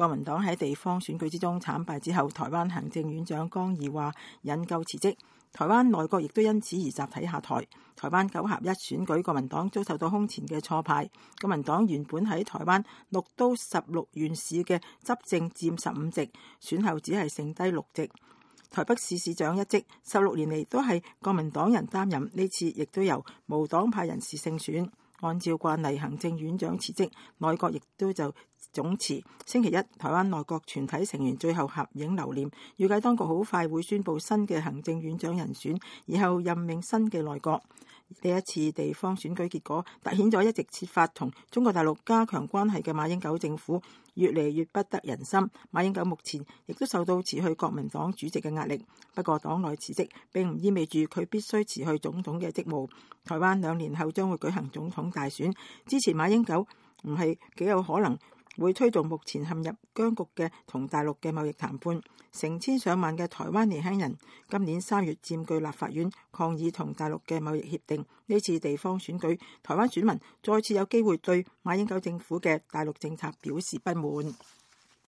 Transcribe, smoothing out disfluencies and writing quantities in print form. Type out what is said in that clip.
國民黨喺地方選舉之中慘敗之後，台灣行政院長江宜樺引咎辭職，台灣內閣亦都因此而集體下台。台灣9合1選舉，國民黨遭受到空前嘅挫敗。國民黨原本喺台灣6都16縣市嘅執政佔15席，選後只係剩低6席。台北市市長一職16年嚟都係國民黨人擔任，呢次亦都由無黨派人士勝選。按照慣例，行政院長辭職，內閣亦都就總辭。星期一，台灣內閣全體成員最後合影留念，預計當局好快會宣布新嘅行政院長人選，然後任命新嘅內閣。呢一次地方選舉結果，凸顯咗一直設法同中國大陸加強關係嘅馬英九政府越嚟越不得人心。馬英九目前亦都受到辭去國民黨主席嘅壓力，不過黨內辭職並唔意味住佢必須辭去總統嘅職務。台灣2年後將會舉行總統大選，支持馬英九唔係幾有可能會推動目前陷入僵局嘅同大陸嘅貿易談判。成千上萬嘅台灣年輕人今年3月佔據立法院抗議同大陸嘅貿易協定。呢次地方選舉，台灣選民再次有機會對馬英九政府嘅大陸政策表示不滿。